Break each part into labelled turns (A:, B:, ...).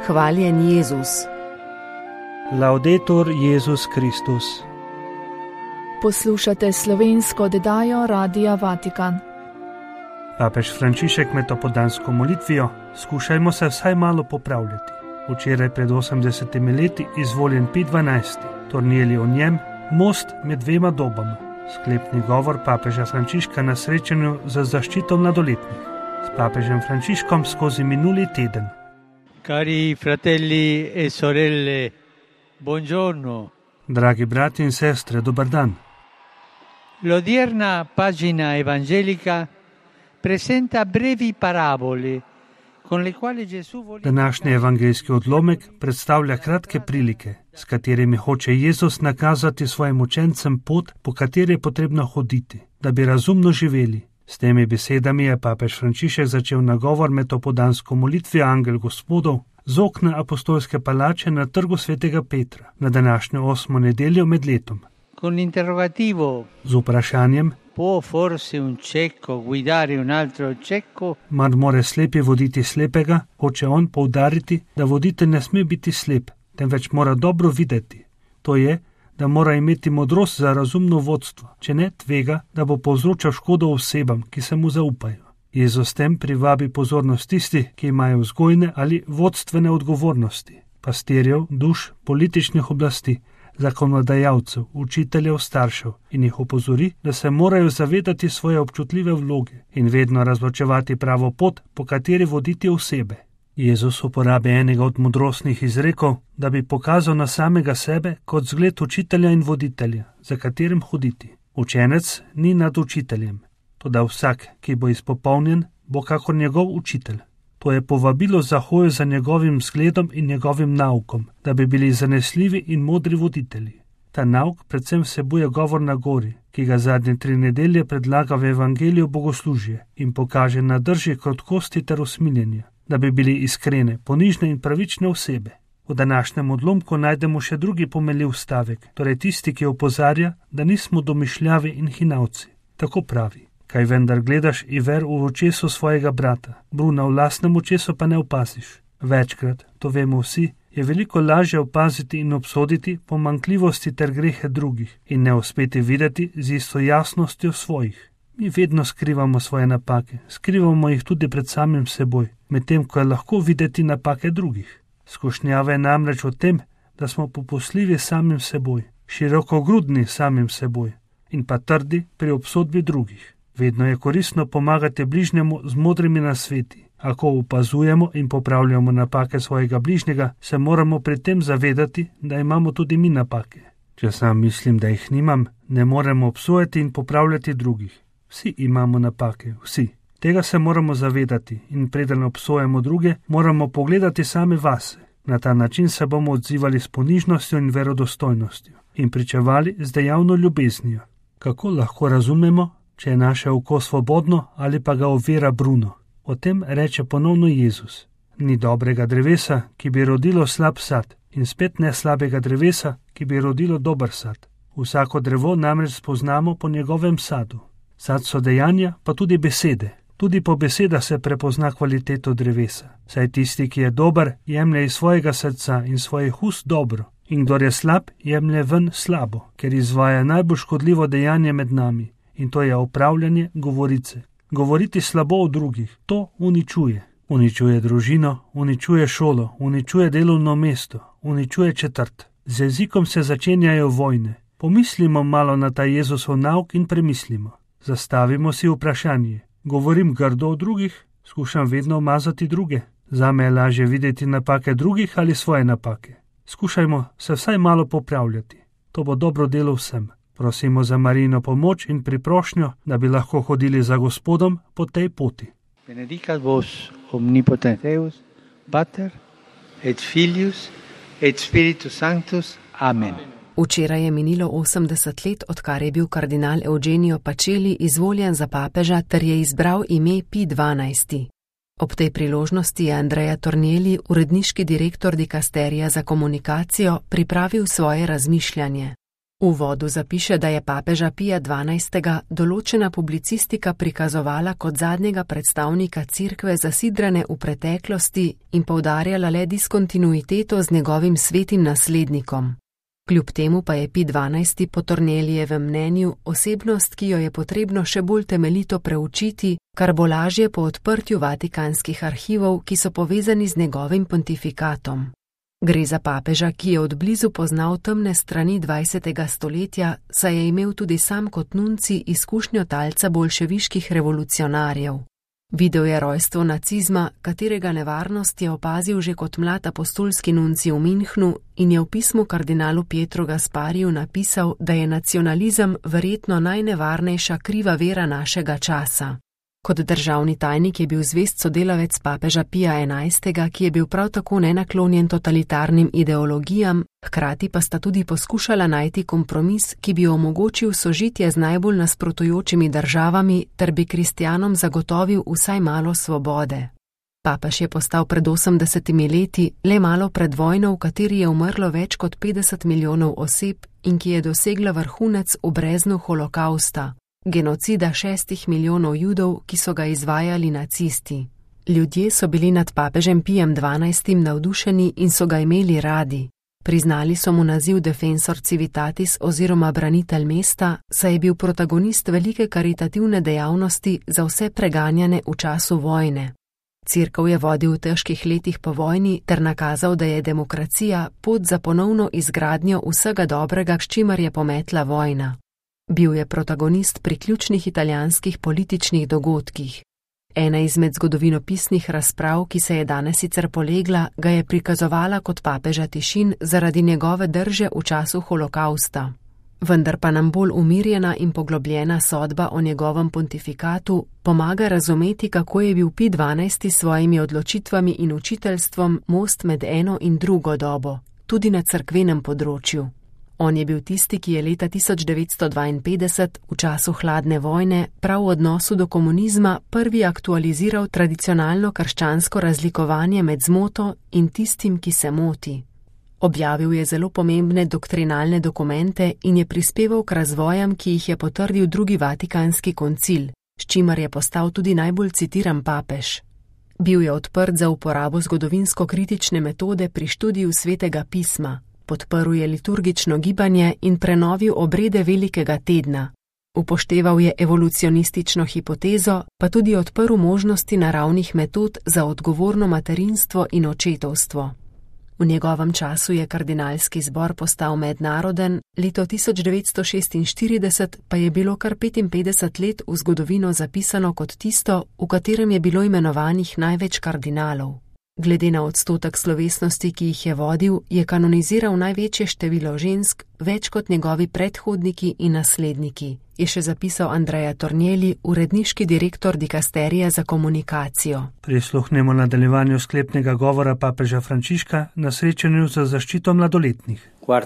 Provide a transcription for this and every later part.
A: Hvaljen Jezus.
B: Laudetur Jezus Kristus.
C: Poslušate slovensko oddajo Radia Vatikan.
B: Papež Frančišek med opoldansko molitvijo: skušajmo se vsaj malo popravljati. Včeraj pred 80 leti izvoljen Pij XII, Tornielli o njem, most med dvema dobama. Sklepni govor papeža Frančiška na srečanju za zaščito mladoletnih. S papežem Frančiškom skozi minuli teden.
D: Cari fratelli e sorelle, buongiorno.
B: Dragi brati in sestre, dober dan.
D: L'odierna pagina evangelica presenta brevi parabole con le quali Gesù vuole...
B: Današnji evangeljski odlomek predstavlja kratke prilike, s katerimi hoče Jezus nakazati svojim učencem pot, po kateri je potrebno hoditi, da bi razumno živeli. S temi besedami je papež Frančišek začel nagovor med opoldansko molitvijo Angel Gospodov z okna apostolske palače na trgu svetega Petra na današnjo 8. nedeljo med letom.
D: Con l'interrogativo:
B: z vprašanjem:
D: può forse un cieco guidare un altro cieco?
B: Mar more slepi voditi slepega? Hoče on poudariti, da voditelj ne sme biti slep, temveč mora dobro videti. To je, da mora imeti modrost za razumno vodstvo, če ne tvega, da bo povzročal škodo osebam, ki se mu zaupajo. Jezus tem privabi pozornost tistih, ki imajo vzgojne ali vodstvene odgovornosti, pastirjev, duš, političnih oblasti, zakonodajalcev, učiteljev, staršev, in jih opozori, da se morajo zavedati svoje občutljive vloge in vedno razločevati pravo pot, po kateri voditi osebe. Jezus uporabi enega od modrostnih izrekov, da bi pokazal na samega sebe kot zgled učitelja in voditelja, za katerim hoditi. Učenec ni nad učiteljem, toda vsak, ki bo izpopolnjen, bo kakor njegov učitelj. To je povabilo za hojo za njegovim zgledom in njegovim naukom, da bi bili zanesljivi in modri voditelji. Ta nauk predvsem vsebuje govor na gori, ki ga zadnje 3 nedelje predlaga v evangeliju bogoslužje in pokaže na drži krotkosti ter usmiljenja, da bi bili iskrene, ponižne in pravične osebe. V današnjem odlomku najdemo še drugi pomenljiv stavek, torej tisti, ki opozarja, da nismo domišljavi in hinavci. Tako pravi: kaj vendar gledaš i ver v očesu svojega brata, bruna v lastnem očesu pa ne opaziš. Večkrat, to vemo vsi, je veliko lažje opaziti in obsoditi pomanjkljivosti ter grehe drugih in ne uspeti videti z isto jasnostjo svojih. Mi vedno skrivamo svoje napake, skrivamo jih tudi pred samim seboj, medtem ko je lahko videti napake drugih. Skušnjava je namreč o tem, da smo popustljivi samim seboj, širokogrudni samim seboj in pa trdi pri obsodbi drugih. Vedno je koristno pomagati bližnjemu z modrimi nasveti. Ako opazujemo in popravljamo napake svojega bližnjega, se moramo pri tem zavedati, da imamo tudi mi napake. Če sam mislim, da jih nimam, ne moremo obsojati in popravljati drugih. Vsi imamo napake, vsi. Tega se moramo zavedati in preden obsojamo druge, moramo pogledati same vase. Na ta način se bomo odzivali s ponižnostjo in verodostojnostjo in pričevali z dejavno ljubeznijo. Kako lahko razumemo, če je naše oko svobodno ali pa ga ovira bruno? O tem reče ponovno Jezus: ni dobrega drevesa, ki bi rodilo slab sad, in spet ne slabega drevesa, ki bi rodilo dober sad. Vsako drevo namreč spoznamo po njegovem sadu. Sad so dejanja, pa tudi besede. Tudi po besedah se prepozna kvaliteto drevesa. Saj tisti, ki je dober, jemlje iz svojega srca in svojih ust dobro, in kdor je slab, jemlje ven slabo, ker izvaja najbolj škodljivo dejanje med nami, in to je opravljanje govorice. Govoriti slabo o drugih, to uničuje. Uničuje družino, uničuje šolo, uničuje delovno mesto, uničuje četrt. Z jezikom se začenjajo vojne. Pomislimo malo na ta Jezusov nauk in premislimo. Zastavimo si vprašanje: govorim grdo o drugih, skušam vedno umazati druge? Zame je lažje videti napake drugih ali svoje napake. Skušajmo se vsaj malo popravljati. To bo dobro delo vsem. Prosimo za Marijino pomoč in priprošnjo, da bi lahko hodili za Gospodom po tej poti.
D: Benedicat vos omnipotens Deus, Pater et Filius et Spiritus Sanctus. Amen.
A: Včeraj je minilo 80 let, odkar je bil kardinal Eugenio Pacelli izvoljen za papeža ter je izbral ime Pij XII. Ob tej priložnosti je Andrea Tornielli, uredniški direktor dikasterija za komunikacijo, pripravil svoje razmišljanje. V uvodu zapiše, da je papeža Pija XII. Določena publicistika prikazovala kot zadnjega predstavnika cerkve zasidrane v preteklosti in poudarjala le diskontinuiteto z njegovim svetim naslednikom. Kljub temu pa je Pij XII. Po Tornelijevem mnenju osebnost, ki jo je potrebno še bolj temeljito preučiti, kar bo lažje po odprtju vatikanskih arhivov, ki so povezani z njegovim pontifikatom. Gre za papeža, ki je od blizu poznal temne strani 20. stoletja, saj je imel tudi sam kot nunci izkušnjo talca bolševiških revolucionarjev. Videl je rojstvo nacizma, katerega nevarnost je opazil že kot mlad apostolski nunci v Minhnu in je v pismu kardinalu Pietru Gaspariju napisal, da je nacionalizem verjetno najnevarnejša kriva vera našega časa. Kot državni tajnik je bil zvest sodelavec papeža Pija XI., ki je bil prav tako nenaklonjen totalitarnim ideologijam, hkrati pa sta tudi poskušala najti kompromis, ki bi omogočil sožitje z najbolj nasprotujočimi državami ter bi kristjanom zagotovil vsaj malo svobode. Papež je postal pred 80 leti, le malo pred vojno, v kateri je umrlo več kot 50 milijonov oseb in ki je dosegla vrhunec v breznu holokausta. Genocida 6 milijonov Judov, ki so ga izvajali nacisti. Ljudje so bili nad papežem Pijem XII. Navdušeni in so ga imeli radi. Priznali so mu naziv Defensor Civitatis oziroma branitelj mesta, saj je bil protagonist velike karitativne dejavnosti za vse preganjane v času vojne. Cerkev je vodil v težkih letih po vojni ter nakazal, da je demokracija pot za ponovno izgradnjo vsega dobrega, s čimer je pometla vojna. Bil je protagonist pri ključnih italijanskih političnih dogodkih. Ena izmed zgodovinopisnih razprav, ki se je danes sicer polegla, ga je prikazovala kot papeža tišin zaradi njegove drže v času holokausta. Vendar pa nam bolj umirjena in poglobljena sodba o njegovem pontifikatu pomaga razumeti, kako je bil Pij XII. S svojimi odločitvami in učiteljstvom most med eno in drugo dobo, tudi na cerkvenem področju. On je bil tisti, ki je leta 1952 v času hladne vojne prav v odnosu do komunizma prvi aktualiziral tradicionalno krščansko razlikovanje med zmoto in tistim, ki se moti. Objavil je zelo pomembne doktrinalne dokumente in je prispeval k razvojam, ki jih je potrdil drugi vatikanski koncil, s čimer je postal tudi najbolj citiran papež. Bil je odprt za uporabo zgodovinsko-kritične metode pri študiju svetega pisma. Podprl je liturgično gibanje in prenovil obrede velikega tedna. Upošteval je evolucionistično hipotezo, pa tudi odprl možnosti naravnih metod za odgovorno materinstvo in očetovstvo. V njegovem času je kardinalski zbor postal mednaroden, leto 1946 pa je bilo kar 55 let v zgodovino zapisano kot tisto, v katerem je bilo imenovanih največ kardinalov. Glede na odstotek slovesnosti, ki jih je vodil, je kanoniziral največje število žensk, več kot njegovi predhodniki in nasledniki, je še zapisal Andrea Tornielli, uredniški direktor dikasterija za komunikacijo.
B: Prisluhnemo nadaljevanju sklepnega govora papeža Frančiška na srečanju za zaščito mladoletnih.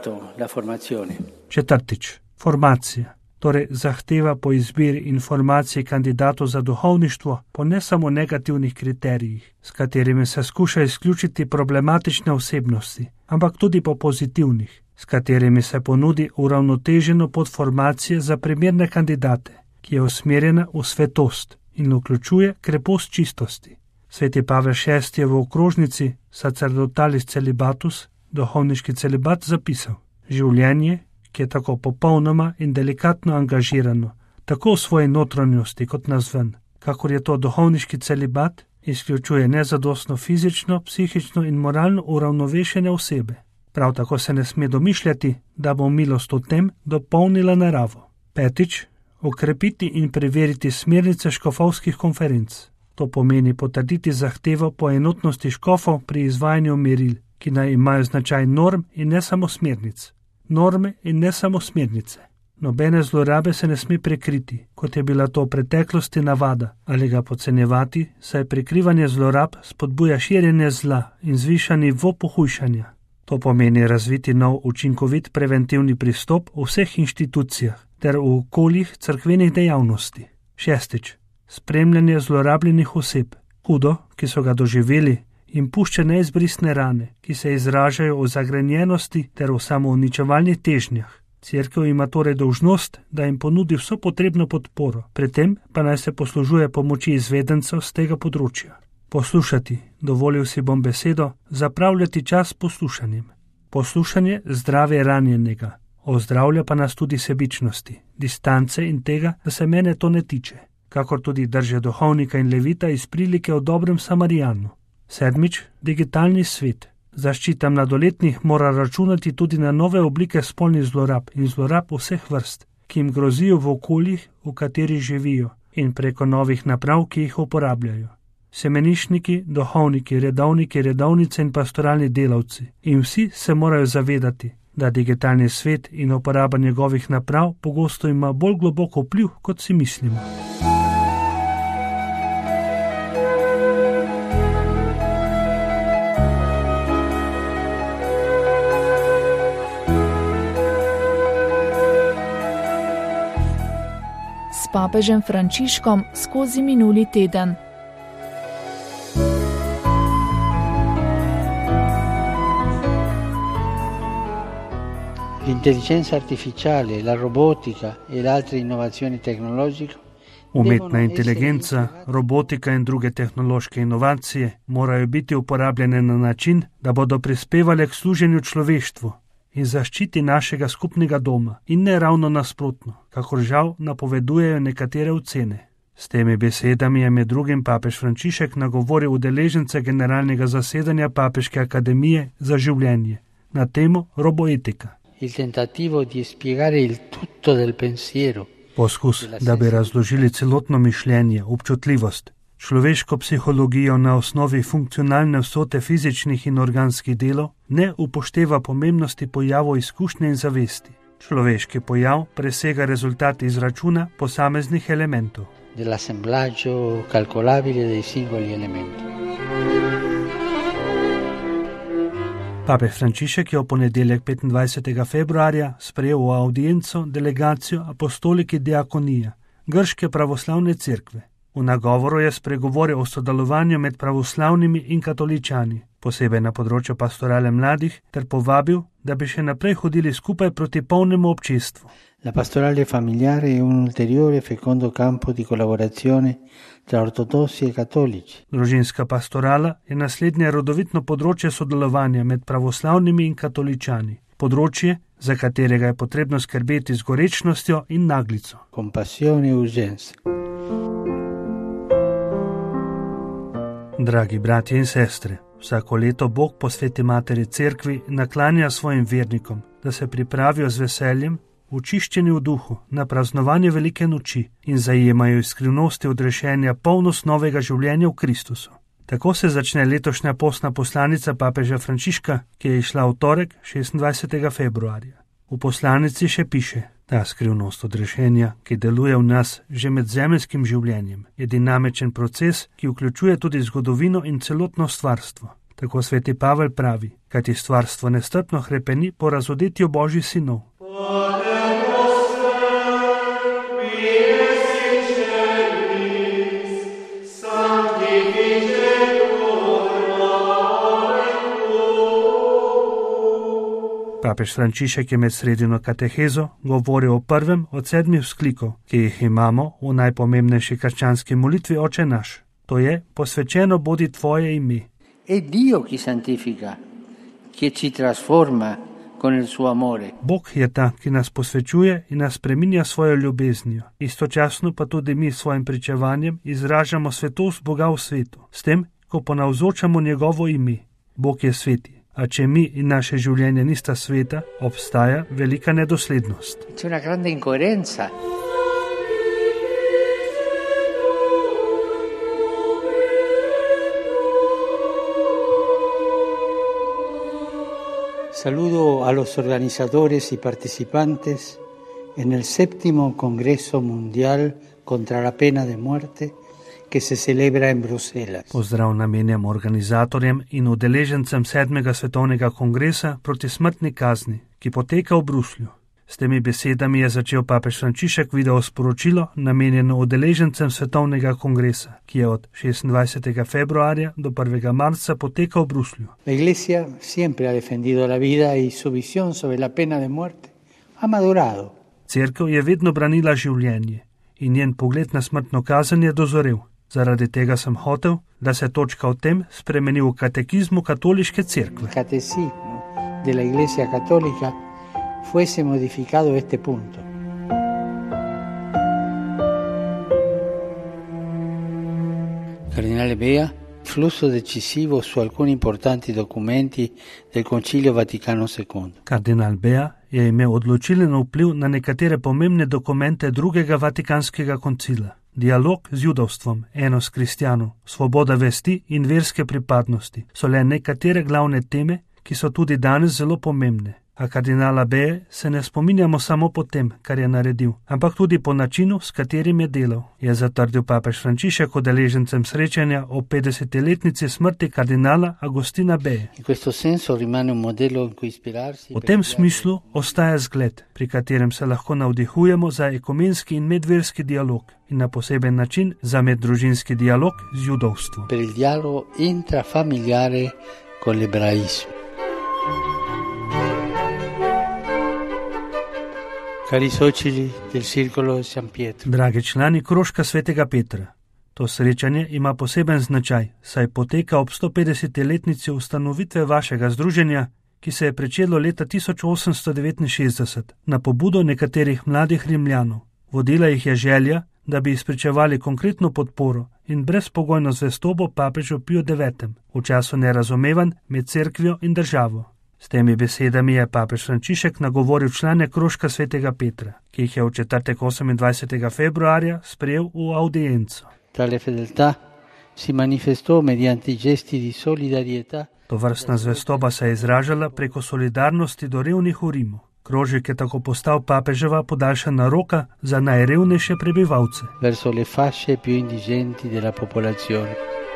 B: Četrtič. Formacija. Torej zahteva po izbiri informacij kandidatov za duhovništvo po ne samo negativnih kriterijih, s katerimi se skuša izključiti problematične osebnosti, ampak tudi po pozitivnih, s katerimi se ponudi uravnoteženo pot formacije za primerne kandidate, ki je usmerjena v svetost in vključuje krepost čistosti. Sveti Pavel VI je v okrožnici Sacerdotalis Celibatus, duhovniški celibat, zapisal: življenje, ki je tako popolnoma in delikatno angažirano, tako v svoji notranjosti kot nazven, kakor je to duhovniški celibat, izključuje nezadostno fizično, psihično in moralno uravnovešene osebe. Prav tako se ne sme domišljati, da bo milost v tem dopolnila naravo. Petič. Okrepiti in preveriti smernice škofovskih konferenc. To pomeni potrditi zahtevo po enotnosti škofov pri izvajanju meril, ki naj imajo značaj norm in ne samo smernic. Norme in ne samo smernice. Nobene zlorabe se ne sme prekriti, kot je bila to v preteklosti navada, ali ga podcenjevati, saj prikrivanje zlorab spodbuja širjenje zla in zviša nivo pohujšanja. To pomeni razviti nov učinkovit preventivni pristop v vseh inštitucijah ter v okoljih cerkvenih dejavnosti. Šestič. Spremljanje zlorabljenih oseb. Hudo, ki so ga doživeli, in pušča neizbrisne rane, ki se izražajo v zagrenjenosti ter v samouničevalnih težnjah. Cerkev ima torej dolžnost, da jim ponudi vso potrebno podporo, pri tem pa naj se poslužuje pomoči izvedencev z tega področja. Poslušati, dovolil si bom besedo, zapravljati čas poslušanjem. Poslušanje zdravje ranjenega, ozdravlja pa nas tudi sebičnosti, distance in tega, da se mene to ne tiče, kakor tudi drže duhovnika in levita iz prilike o dobrem Samarijanu. 7. Digitalni svet. Zaščita mladoletnih mora računati tudi na nove oblike spolnih zlorab in zlorab vseh vrst, ki jim grozijo v okoljih, v katerih živijo, in preko novih naprav, ki jih uporabljajo. Semenišniki, duhovniki, redovniki, redovnice in pastoralni delavci in vsi se morajo zavedati, da digitalni svet in uporaba njegovih naprav pogosto ima bolj globoko vpliv, kot si mislimo.
C: S papežem Frančiškom skozi minuli teden.
D: L'intelligenza artificiale, la robotica e le altre innovazioni tecnologiche.
B: Umetna inteligenca, robotika in druge tehnološke inovacije morajo biti uporabljene na način, da bodo prispevale k služenju človeštvu in zaščiti našega skupnega doma in ne ravno nasprotno, kakor žal napovedujejo nekatere ocene. S temi besedami je med drugim papež Frančišek nagovoril udeležence generalnega zasedanja Papeške akademije za življenje na temo roboetika.
D: Il tentativo di spiegare il tutto del pensiero.
B: Poskus, da bi razložili celotno mišljenje, občutljivost, človeško psihologijo na osnovi funkcionalne vsote fizičnih in organskih delov, ne upošteva pomembnosti pojavov izkušnje in zavesti. Človeški pojav presega rezultat izračuna posameznih elementov.
D: Dell'assemblaggio calcolabile dei singoli elementi.
B: Papež Frančišek je v ponedeljek 25. februarja sprejel v audienco delegacijo apostoliki diakonija, grške pravoslavne cerkve. V nagovoru je spregovoril o sodelovanju med pravoslavnimi in katoličani, posebej na področju pastorale mladih, ter povabil, da bi še naprej hodili skupaj proti polnemu občestvu.
D: La pastorale familiare è un ulteriore fecondo campo di collaborazione tra ortodossi e cattolici.
B: Družinska pastorala je naslednje rodovitno področje sodelovanja med pravoslavnimi in katoličani, področje, za katerega je potrebno skrbeti z gorečnostjo in naglico.
D: Compassione e urgenza.
B: Dragi bratje in sestre, vsako leto Bog po Sveti Materi Cerkvi naklanja svojim vernikom, da se pripravijo z veseljem, očiščeni v duhu, na praznovanje velike noči in zajemajo iz skrivnosti odrešenja polnost novega življenja v Kristusu. Tako se začne letošnja postna poslanica papeža Frančiška, ki je išla v torek 26. februarja. V poslanici še piše: ta skrivnost odrešenja, ki deluje v nas že med zemeljskim življenjem, je dinamičen proces, ki vključuje tudi zgodovino in celotno stvarstvo. Tako sveti Pavel pravi, kajti stvarstvo nestrpno hrepeni po razodetju Božjih sinov. Papež Frančišek je med sredino katehezo govoril o prvem od 7 vzklikov, ki jih imamo v najpomembnejši krščanski molitvi Oče naš. To je: posvečeno bodi tvoje ime.
D: È Dio chi santifica, che ci trasforma con il suo amore.
B: Bog je ta, ki nas posvečuje in nas spreminja svojo ljubeznijo. Istočasno pa tudi mi s svojim pričevanjem izražamo svetost Boga v svetu, s tem, ko ponavzočamo njegovo ime. Bog je sveti. A če mi in naše življenje nista sveta, obstaja velika nedoslednost.
D: C'è una grande incoerenza. Saludo a los organizadores y participantes en el 7º Congreso Mundial contra la Pena de Muerte, ki se celebra in Bruselas.
B: Pozdrav namenjam organizatorjem in udeležencem 7. svetovnega kongresa proti smrtni kazni, ki poteka v Bruslju. S temi besedami je začel papež Frančišek video sporočilo namenjeno udeležencem svetovnega kongresa, ki je od 26. februarja do 1. marca potekal v Bruslju.
D: La Iglesia siempre ha defendido la vida y su visión sobre la pena de muerte ha madurado.
B: Cerkev je vedno branila življenje in njen pogled na smrtno kazen je dozorel. Zaradi tega sem hotel, da se točka o tem spremeni v katekizmu katoliške cerkve.
D: El catecismo de la Iglesia Católica fuese modificado este punto. Cardinale Bea, flusso decisivo su alcuni importanti documenti del Concilio Vaticano II.
B: Kardinal Bea je imel odločilen vpliv na nekatere pomembne dokumente drugega Vatikanskega koncila. Dialog z judovstvom, enost s kristjanom, svoboda vesti in verske pripadnosti so le nekatere glavne teme, ki so tudi danes zelo pomembne. A kardinala Beje se ne spominjamo samo po tem, kar je naredil, ampak tudi po načinu, s katerim je delal, je zatrdil papež Frančišek udeležencem srečanja o 50-letnici smrti kardinala Agostina Beje. V tem smislu ostaja zgled, pri katerem se lahko navdihujemo za ekumenski in medverski dialog in na poseben način za meddružinski dialog z judovstvom.
D: Per il dialogo intrafamiliare con l'ebraismo. Cari soci del Circolo di San Pietro.
B: Dragi člani krožka svetega Petra, to srečanje ima poseben značaj, saj poteka ob 150-letnici ustanovitve vašega združenja, ki se je pričelo leta 1869 na pobudo nekaterih mladih Rimljanov. Vodila jih je želja, da bi izpričevali konkretno podporo in brezpogojno zvestobo papežu Piju IX v času nerazumevanj med cerkvijo in državo. S temi besedami je papež Frančišek nagovoril člane krožka svetega Petra, ki jih je v četrtek 28. februarja sprejel v audienco.
D: Tale fedeltà si manifestò mediante gesti di solidarietà.
B: Tovrstna zvestoba se je izražala preko solidarnosti do revnih v Rimu. Krožek je tako postal papeževa podaljšana roka za najrevnejše prebivalce.
D: Verso le fasce più indigenti della popolazione.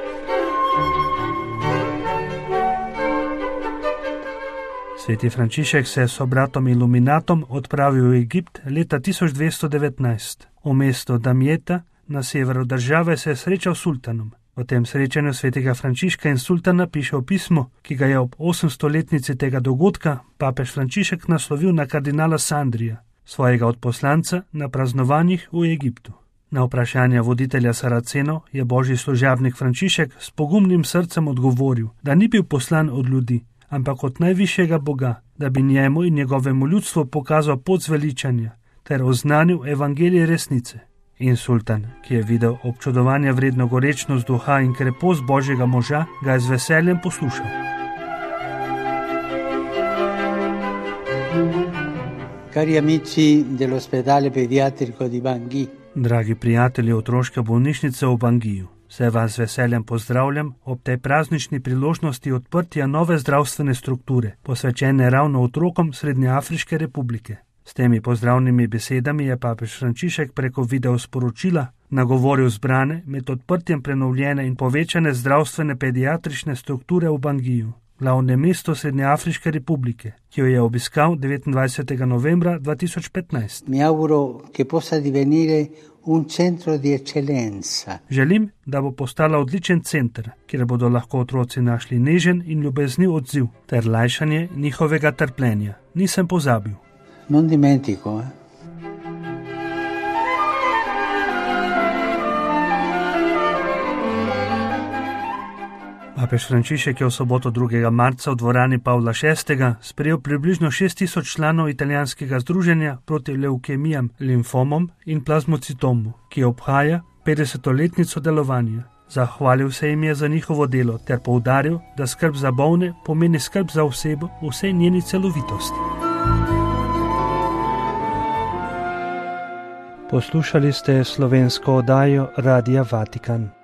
B: Sveti Frančišek se je s bratom Iluminatom odpravil v Egipt leta 1219. V mesto Damjeta na severu države se je srečal s sultanom. V tem srečanju svetega Frančiška in sultana piše v pismu, ki ga je ob 800-letnici tega dogodka papež Frančišek naslovil na kardinala Sandrija, svojega odposlanca na praznovanjih v Egiptu. Na vprašanje voditelja Saracenov je božji služabnik Frančišek s pogumnim srcem odgovoril, da ni bil poslan od ljudi, ampak od najvišjega Boga, da bi njemu in njegovemu ljudstvu pokazal pot zveličanja ter oznanil evangelije resnice. In sultan, ki je videl občudovanja vredno gorečnost duha in krepost božjega moža, ga je z veseljem poslušal.
D: Cari amici dell'ospedale pediatrico di Bangui.
B: Dragi prijatelji otroške bolnišnice v Bangiju, vse vas z veseljem pozdravljam ob tej praznični priložnosti odprtja nove zdravstvene strukture, posvečene ravno otrokom Srednjeafriške republike. S temi pozdravnimi besedami je papež Frančišek preko videosporočila nagovoril zbrane med odprtjem prenovljene in povečane zdravstvene pediatrične strukture v Bangiju, glavnem mestu Srednjeafriške republike, ki jo je obiskal 29. novembra 2015.
D: Mi auguro che possa divenire un centro di eccellenza.
B: Želim, da bo postala odličen center, kjer bodo lahko otroci našli nežen in ljubezniv odziv ter lajšanje njihovega trpljenja. Nisem pozabil.
D: Non dimentico,
B: Papež Frančišek je v soboto 2. marca v dvorani Pavla VI. Sprejel približno 6000 članov italijanskega združenja proti leukemijam, limfomom in plazmocitomu, ki obhaja 50-letnico delovanja. Zahvalil se jim je za njihovo delo ter poudaril, da skrb za bolne pomeni skrb za osebo v vsej njeni celovitosti. Poslušali ste slovensko oddajo Radia Vatikan.